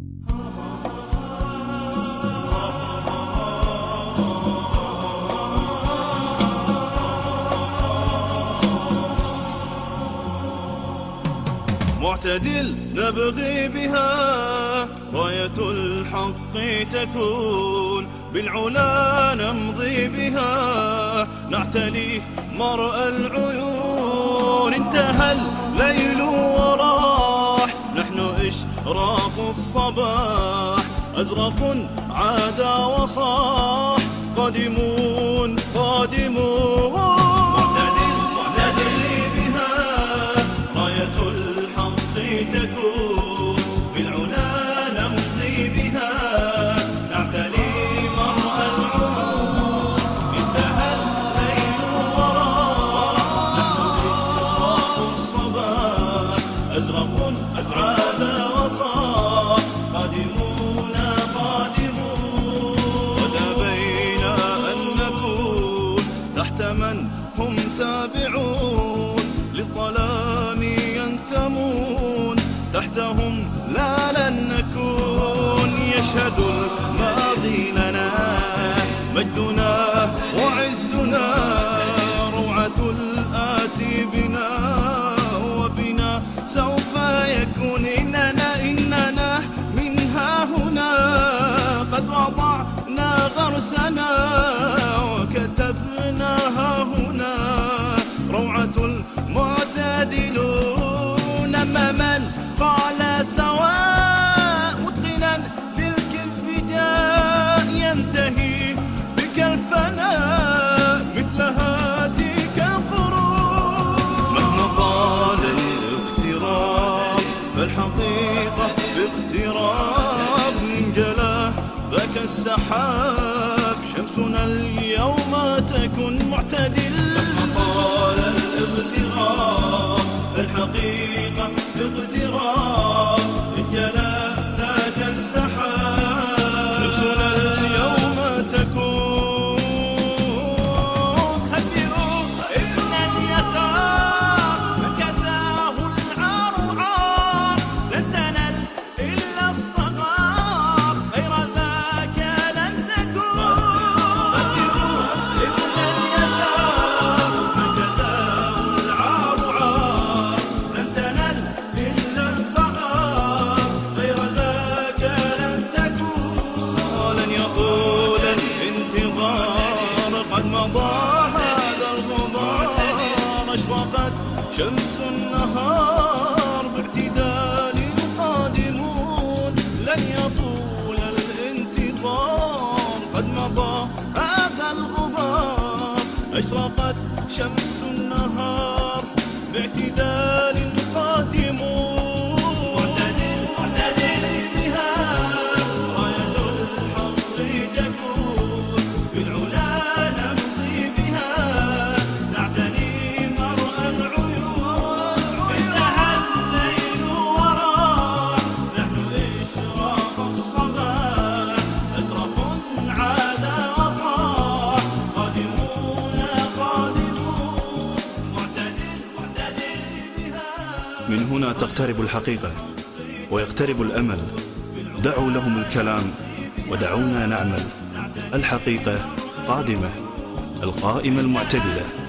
معتدل نبغي بها راية الحق تكون، بالعلا نمضي بها نعتلي مرء العيون. انتهى الليل وراح نحن إشراق الصباح، أزرق عاد وصاح قادمون قادمون. تكون بالعلا نمضي بها نعتلي مرء العيون. انتهى الليل وراح نحن إشراق الصباح، أزرق عاد وصاح قادمون قادمون. ودابينا أن نكون تحت من هم تابعون، للظلام ينتمون تحتهم لا لن نكون. يشهد الماضي لنا مجدنا وعزنا، روعة الآتي بنا وبنا سوف يكون. إننا من ها هنا قد وضعنا غرسنا وكتبنا ها هنا روعة المعتدلون. من قال سواء متقنا للكذب جاء ينتهي بك الفناء مثل هاتيك القرون. مهما طال الاغتراب فالحقيقة باقتراب، انجلى ذاك السحاب شمسنا اليوم تكن معتدل. مهما طال الاغتراب فالحقيقة باقتراب، انجلى ذاك السحاب شمسنا اليوم تكون. خبروا ابن اليسار من كساه العار عار، لن تنل إلا الصغار غير ذاك لن تكون. خبروا ابن اليسار من كساه العار عار، لن تنل إلا الصغار غير ذاك لن تكون. ولن يطول الانتظار قد مضى هذا الغبار، أشرقت شمس النهار باعتدال قادمون. لن يطول الانتظار قد مضى هذا الغبار، أشرقت شمس النهار باعتدال قادمون. معتدل بها راية الحق تكون، بالعلا نمضي بها نعتلي مرء العيون. انتهى الليل وراح نحن إشراق الصباح، أزرق عاد وصاح قادمون قادمون. معتدل بها. من هنا تقترب الحقيقة ويقترب الأمل. دعوا لهم الكلام ودعونا نعمل. الحقيقة قادمة، القائمة المعتدلة.